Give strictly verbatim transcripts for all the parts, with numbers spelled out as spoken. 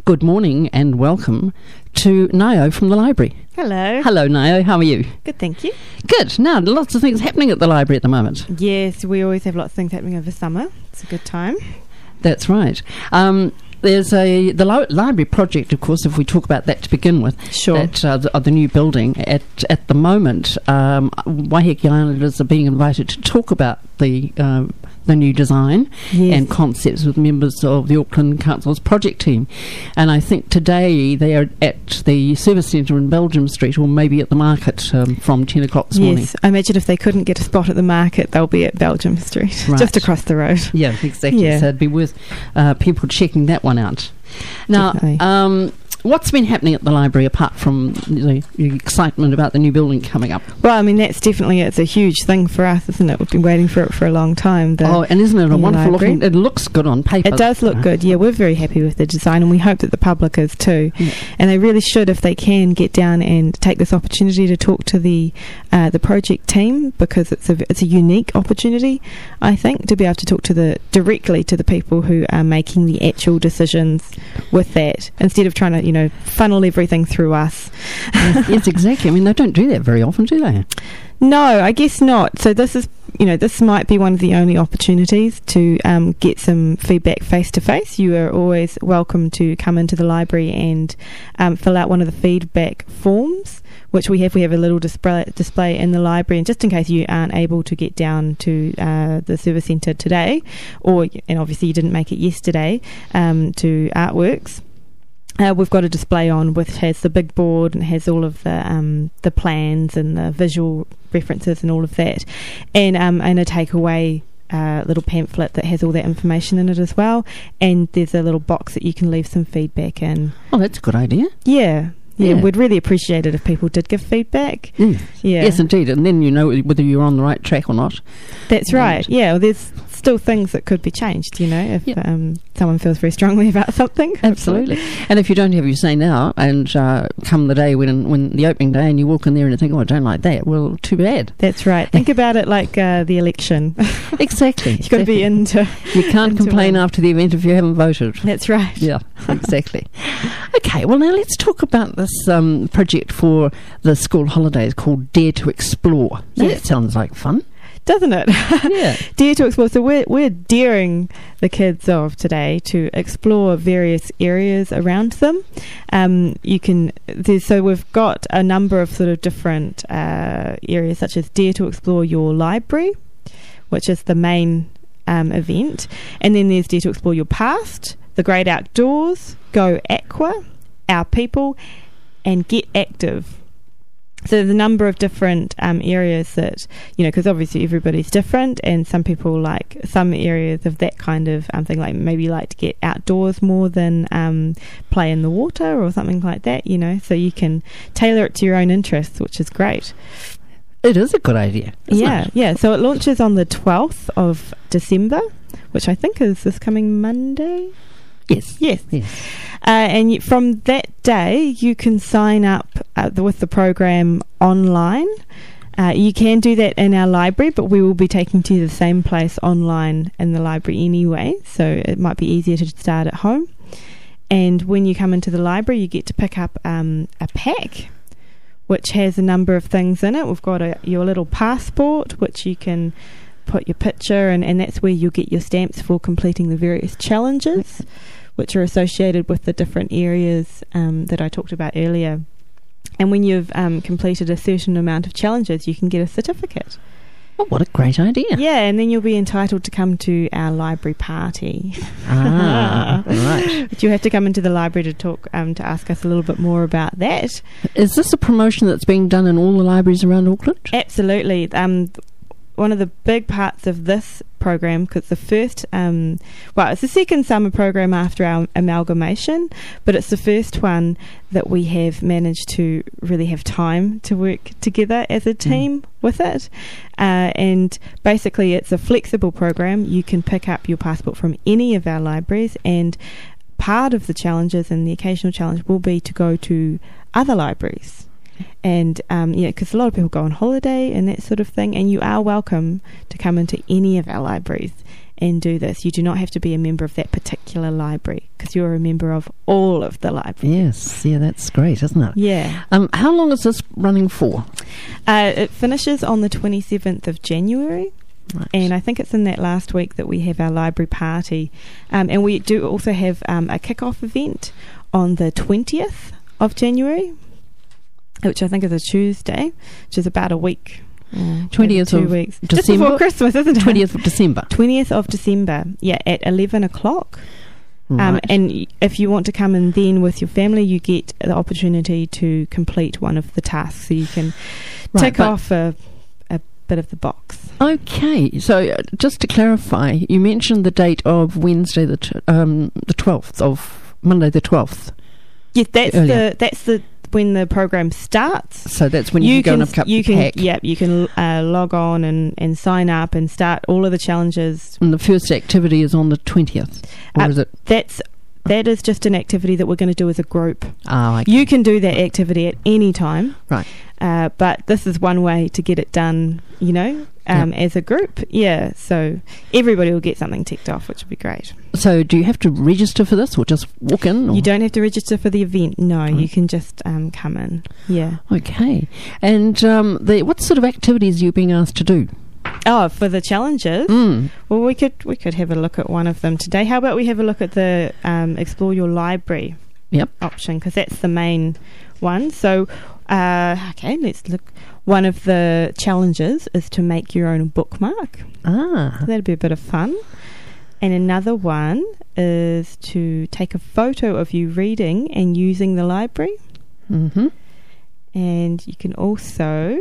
Good morning and welcome to Nayo from the library. Hello. Hello Nayo, how are you? Good, thank you. Good. Now, lots of things happening at the library at the moment. Yes, we always have lots of things happening over summer. It's a good time. That's right. Um, there's a the li- library project, of course, if we talk about that to begin with. Sure. That, uh, the, uh, the new building. At at the moment, um, Waiheke Islanders are being invited to talk about the uh, the new design Yes. and concepts with members of the Auckland Council's project team. And I think today they are at the service centre in Belgium Street, or maybe at the market um, from ten o'clock this morning. Yes, I imagine if they couldn't get a spot at the market, they'll be at Belgium Street, Right. just across the road. Yeah, exactly. Yeah. So it'd be worth uh, people checking that one out. Now, Definitely. um, what's been happening at the library apart from the, the excitement about the new building coming up? Well, I mean, that's definitely, it's a huge thing for us, isn't it? We've been waiting for it for a long time. The Oh, and isn't it a new wonderful library. looking? It looks good on paper. It does look Uh, good. Yeah, we're very happy with the design, and we hope that the public is too. Yeah. And they really should, if they can, get down and take this opportunity to talk to the uh, the project team, because it's a it's a unique opportunity, I think, to be able to talk to the directly to the people who are making the actual decisions with that, instead of trying to you know funnel everything through us. yes, yes, exactly. I mean, they don't do that very often, do they? No, I guess not. So this is, you know, this might be one of the only opportunities to um, get some feedback face to face. You are always welcome to come into the library and um, fill out one of the feedback forms, which we have. We have a little display display in the library, and just in case you aren't able to get down to uh, the service centre today, or and obviously you didn't make it yesterday um, to Artworks. Uh, we've got a display on which has the big board and has all of the um, the plans and the visual references and all of that, and um, and a takeaway uh, little pamphlet that has all that information in it as well. And there's a little box that you can leave some feedback in. Oh, that's a good idea. Yeah, yeah, Yeah. we'd really appreciate it if people did give feedback. Mm. Yeah, Yes, indeed. And then you know whether you're on the right track or not. that's right. Yeah, well, there's still things that could be changed. You know, if Yep. um, someone feels very strongly about something. Absolutely. And if you don't have your say now, and uh, come the day when when the opening day, and you walk in there and you think, oh, I don't like that, well, too bad. That's right. Think about it like uh, the election. Exactly. You've got to be into. You can't into complain it. after the event if you haven't voted. That's right. Yeah, exactly. Okay, well, now let's talk about this um, project for the school holidays called Dare to Explore. Now, Yes. that sounds like fun. Doesn't it? Yeah. Dare to explore. So we're we're daring the kids of today to explore various areas around them. Um, you can. There's, so we've got a number of sort of different uh, areas, such as Dare to Explore Your Library, which is the main um, event, and then there's Dare to Explore Your Past, The Great Outdoors, Go Aqua, Our People, and Get Active. So there's a number of different um, areas that, you know, because obviously everybody's different, and some people like some areas of that kind of um, thing, like maybe like to get outdoors more than um, play in the water or something like that, you know, so you can tailor it to your own interests, which is great. It is a good idea. isn't Yeah, it? yeah. So it launches on the twelfth of December, which I think is this coming Monday. Yes. Yes. Yes. Uh, and you, from that day, you can sign up uh, the, with the program online. Uh, you can do that in our library, but we will be taking to the same place online in the library anyway, so it might be easier to start at home. And when you come into the library, you get to pick up um, a pack, which has a number of things in it. We've got a, your little passport, which you can put your picture, and, and that's where you'll get your stamps for completing the various challenges, which are associated with the different areas um, that I talked about earlier. And when you've um, completed a certain amount of challenges, you can get a certificate. Oh, what a great idea. Yeah, and then you'll be entitled to come to our library party. Ah, right. But you have to come into the library to talk, um, to ask us a little bit more about that. Is this a promotion that's being done in all the libraries around Auckland? Absolutely. Um, one of the big parts of this program, because the first, um, well, it's the second summer program after our amalgamation, but it's the first one that we have managed to really have time to work together as a team mm. with it. Uh, and basically, it's a flexible program. You can pick up your passport from any of our libraries, and part of the challenges and the occasional challenge will be to go to other libraries. And um, yeah, because a lot of people go on holiday and that sort of thing, and you are welcome to come into any of our libraries and do this. You do not have to be a member of that particular library because you're a member of all of the libraries. Yes, yeah, that's great, isn't it? Yeah. Um, how long is this running for? Uh, it finishes on the twenty-seventh of January. Right. And I think it's in that last week that we have our library party. Um, and we do also have um, a kick-off event on the twentieth of January, which I think is a Tuesday, which is about a week. Uh, twentieth two of weeks. December? Just before Christmas, isn't it? twentieth of December. twentieth of December, yeah, at eleven o'clock. Um, Right. and y- if you want to come in then with your family, you get the opportunity to complete one of the tasks. So you can Right, tick but- off a, a bit of the box. Okay, so uh, just to clarify, you mentioned the date of Wednesday, the t- um, the twelfth of Monday, the twelfth. Yes, that's Earlier. the that's the when the program starts. So that's when you, can go and pick up you the can pack. yeah you can uh, log on and, and sign up and start all of the challenges. And the first activity is on the twentieth, or Uh, is it? That's that is just an activity that we're going to do as a group. Ah, okay. You can do that activity at any time, Right. uh, but this is one way to get it done. You know, um, Yep. as a group. Yeah, so everybody will get something ticked off, which would be great. So do you have to register for this, or just walk in? Or? You don't have to register for the event. No, Right. you can just um, come in. Yeah. Okay. And um, the, what sort of activities are you being asked to do? Oh, for the challenges. Mm. Well, we could we could have a look at one of them today. How about we have a look at the um, explore your library Yep. option, because that's the main one. So, uh, okay, let's look. One of the challenges is to make your own bookmark. Ah. So that'd be a bit of fun. And another one is to take a photo of you reading and using the library. Mm-hmm. And you can also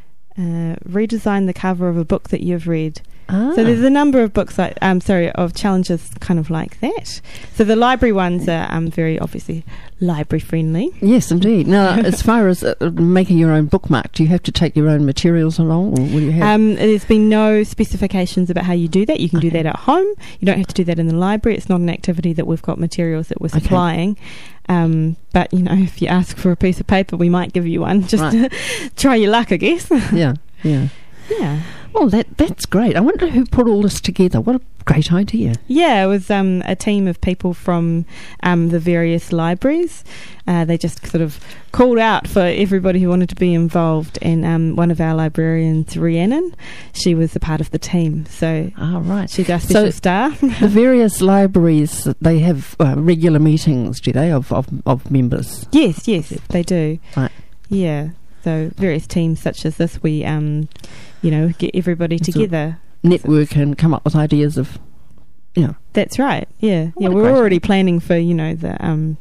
uh, redesign the cover of a book that you've read. Ah. So there's a number of books like, um, sorry, of challenges kind of like that. So the library ones are um, very obviously library friendly. Yes, indeed. Now, as far as uh, making your own bookmark, do you have to take your own materials along, or will you have? Um, there's been no specifications about how you do that. You can do Okay. that at home. You don't have to do that in the library. It's not an activity that we've got materials that we're Okay. supplying. Um, but, you know, if you ask for a piece of paper, we might give you one. Just Right. to try your luck, I guess. yeah, yeah. Yeah. Well, that that's great. I wonder who put all this together. What a great idea. Yeah, it was um, a team of people from um, the various libraries. Uh, they just sort of called out for everybody who wanted to be involved, and um, one of our librarians, Rhiannon, she was a part of the team. So Ah, right. she's our special So- star. The various libraries, they have uh, regular meetings, do they, of, of, of members? Yes, yes, they do. Right. Yeah. So various teams such as this, we, um, you know, get everybody So- together. Network and come up with ideas of, you know. That's right. Yeah. What Yeah. a We're great already idea. planning for, you know, the um,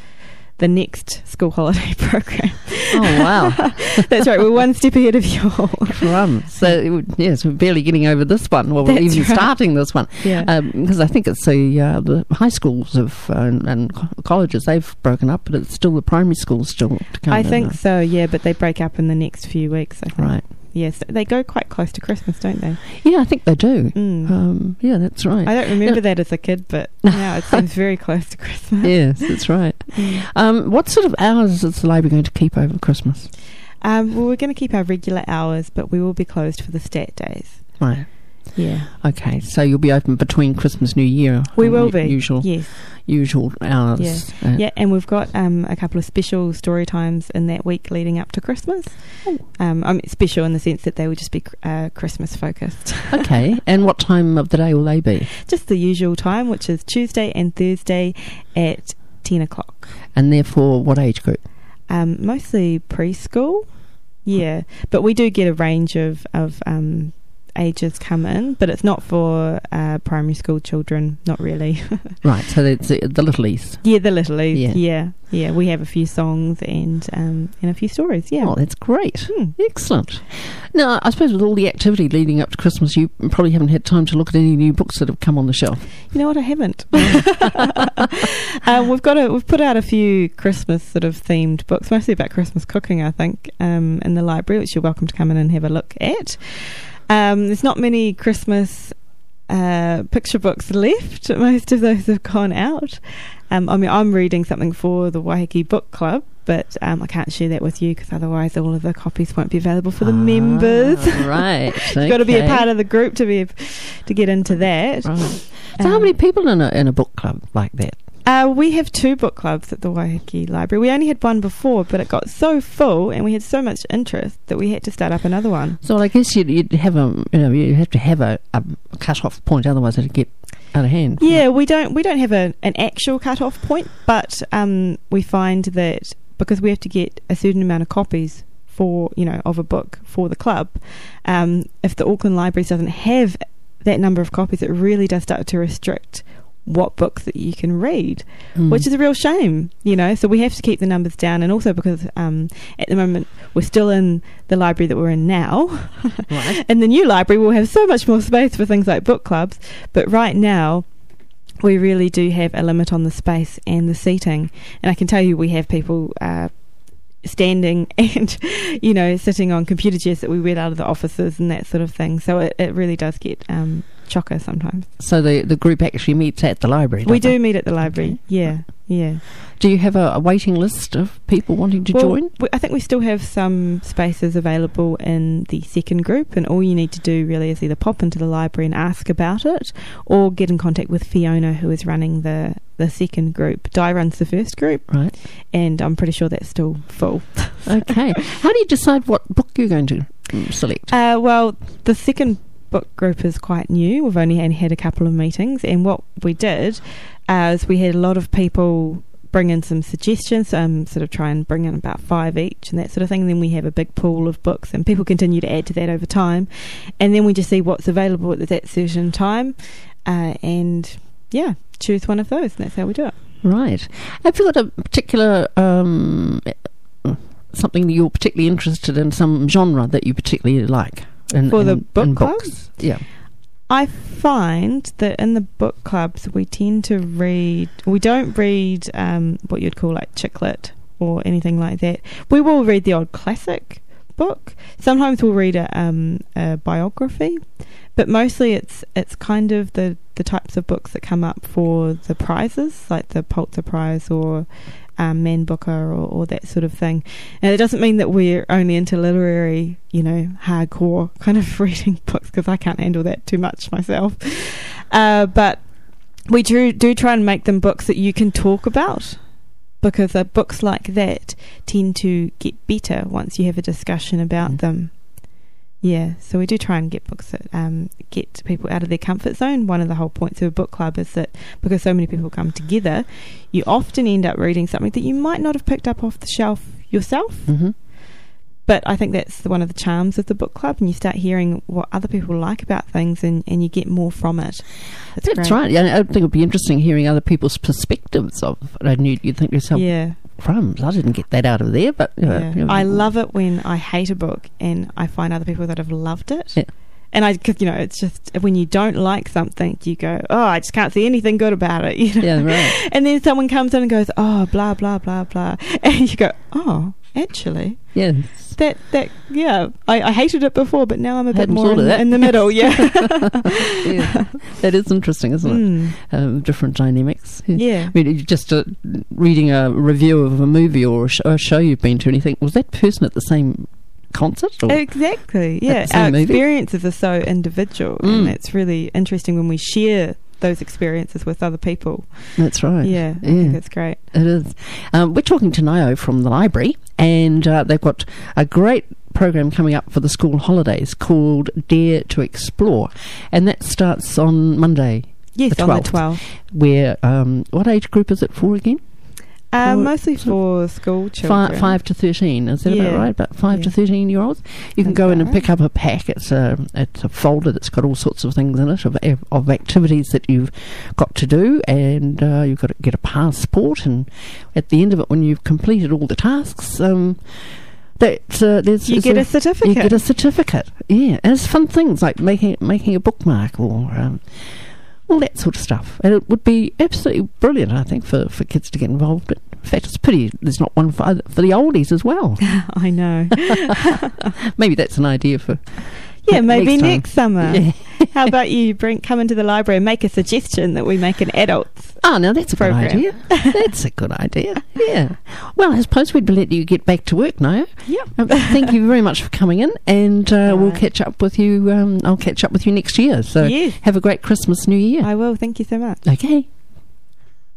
the next school holiday program. Oh, wow. That's right. We're one step ahead of you all. Crumbs. So, it would- yes, we're barely getting over this one. Well, we're That's even right. starting this one. Yeah. Because I think it's the, uh, the high schools of, uh, and, and co- colleges, they've broken up, but it's still the primary schools still to come. I isn't think it? so, yeah, but they break up in the next few weeks, I think. Right. Yes, they go quite close to Christmas, don't they? Yeah, I think they do. Mm. Um, yeah, that's right. I don't remember Yeah. that as a kid, but now it seems very close to Christmas. Yes, that's right. Mm. Um, what sort of hours is the library going to keep over Christmas? Um, well, we're going to keep our regular hours, but we will be closed for the stat days. Right. Yeah. Okay, so you'll be open between Christmas and New Year. We um, will u- be. Usual, Yes. usual hours. Yeah. Uh, Yeah, and we've got um, a couple of special story times in that week leading up to Christmas. Oh. Um, I mean, special in the sense that they will just be uh, Christmas focused. Okay, and what time of the day will they be? Just the usual time, which is Tuesday and Thursday at ten o'clock. And therefore, what age group? Um, mostly preschool, yeah. But we do get a range of, of um, ages come in, but it's not for uh, primary school children, not really. Right, so it's the, the littlies. Yeah, the littlies, Yeah. yeah. yeah. We have a few songs and um, and a few stories, yeah. Oh, that's great. Hmm. Excellent. Now, I suppose with all the activity leading up to Christmas, you probably haven't had time to look at any new books that have come on the shelf. You know what? I haven't. um, we've got a, we've put out a few Christmas sort of themed books, mostly about Christmas cooking, I think, um, in the library, which you're welcome to come in and have a look at. Um, there's not many Christmas uh, picture books left. Most of those have gone out. Um, I mean, I'm reading something for the Waiheke Book Club, but um, I can't share that with you because otherwise all of the copies won't be available for the Ah, members. Right. You've got to be a part of the group to be to get into that. Right. So how Um, many people in a in a book club like that? Uh, we have two book clubs at the Waiheke Library. We only had one before, but it got so full and we had so much interest that we had to start up another one. So I guess you'd, you'd have a you know you have to have a, a cut-off point, otherwise it'd get out of hand. Yeah, we don't we don't have a, an actual cut-off point, but um, we find that because we have to get a certain amount of copies for you know of a book for the club, um, if the Auckland Libraries doesn't have that number of copies, it really does start to restrict what books that you can read, Mm. which is a real shame, you know. So we have to keep the numbers down, and also because um, at the moment we're still in the library that we're in now. Right. In the new library, we'll have so much more space for things like book clubs, but right now we really do have a limit on the space and the seating. And I can tell you, we have people uh, standing and you know sitting on computer chairs that we read out of the offices and that sort of thing. So it, it really does get um, chocker sometimes. So the the group actually meets at the library. We don't they? do meet at the library. Okay. Yeah, yeah. Do you have a, a waiting list of people wanting to Well, join? we- I think we still have some spaces available in the second group, and all you need to do really is either pop into the library and ask about it, or get in contact with Fiona, who is running the, the second group. Di runs the first group, Right. and I'm pretty sure that's still full. Okay. How do you decide what book you're going to mm, select? Uh, well, the second book group is quite new. We've only had, had a couple of meetings, and what we did uh, is we had a lot of people bring in some suggestions, um, sort of try and bring in about five each and that sort of thing. And then we have a big pool of books, and people continue to add to that over time. And then we just see what's available at that certain time, uh, and yeah, choose one of those. And that's how we do it. Right. Have you got a particular um, something that you're particularly interested in, some genre that you particularly like? In, For the in- book in club? books? Yeah. I find that in the book clubs we tend to read, we don't read um, what you'd call like chick lit or anything like that. We will read the old classic book. Sometimes we'll read a, um, a biography, but mostly it's it's kind of the, the types of books that come up for the prizes, like the Pulitzer Prize or um, Man Booker or, or that sort of thing. And it doesn't mean that we're only into literary, you know, hardcore kind of reading books, because I can't handle that too much myself. Uh, but we do, do try and make them books that you can talk about, because uh, books like that tend to get better once you have a discussion about Mm. them. Yeah, so we do try and get books that um, get people out of their comfort zone. One of the whole points of a book club is that because so many people come together, you often end up reading something that you might not have picked up off the shelf yourself. Mm-hmm. But I think that's the, one of the charms of the book club, and you start hearing what other people like about things, and, and you get more from it. It's That's great. right. Yeah, I think it'd be interesting hearing other people's perspectives of it. And you'd, you'd think to yourself, Yeah. crumbs, I didn't get that out of there. But you know, Yeah. you know, I love it when I hate a book and I find other people that have loved it. Yeah. And I, cause, you know, it's just when you don't like something, you go, oh, I just can't see anything good about it. You know? Yeah, right. And then someone comes in and goes, oh, blah, blah, blah, blah. And you go, oh, actually, Yeah. that, that yeah, I, I hated it before, but now I'm a bit Hadn't more thought in, of that. in the middle. Yeah. Yeah. That is interesting, isn't it? Mm. Um, different dynamics. Yeah. I mean, you just uh, reading a review of a movie or a, sh- a show you've been to, and you think, was that person at the same concert? Or? Exactly. Yeah. the same Our movie? experiences are so individual, Mm. and it's really interesting when we share those experiences with other people. That's right. Yeah, I Yeah. think that's great. It is. Um, we're talking to Nio from the library, and uh, they've got a great program coming up for the school holidays called Dare to Explore, and that starts on Monday. Yes, The on the twelfth. twelfth. Where um, what age group is it for again? Uh, For- mostly for school children. Five, five to thirteen. Is that Yeah. about right? About five to Yeah. thirteen year olds. You can Sounds go in about and pick up a pack. It's a it's a folder that's got all sorts of things in it of of activities that you've got to do, and uh, you've got to get a passport. And at the end of it, when you've completed all the tasks, um, that uh, there's You there's get a certificate. You get a certificate. Yeah, and it's fun things like making making a bookmark or. Um, all that sort of stuff, and it would be absolutely brilliant, I think, for, for kids to get involved in. In fact, it's pity there's not one for other, for the oldies as well. I know. Maybe that's an idea for Yeah, maybe next time. next summer. Yeah. How about you bring come into the library and make a suggestion that we make an adults? Oh, now that's a program. good idea. That's a good idea. Yeah. Well, I suppose we'd let you get back to work now. Yep. Um, thank you very much for coming in, and uh, All we'll right. catch up with you. Um, I'll catch up with you next year. So Yes. have a great Christmas, New Year. I will. Thank you so much. Okay.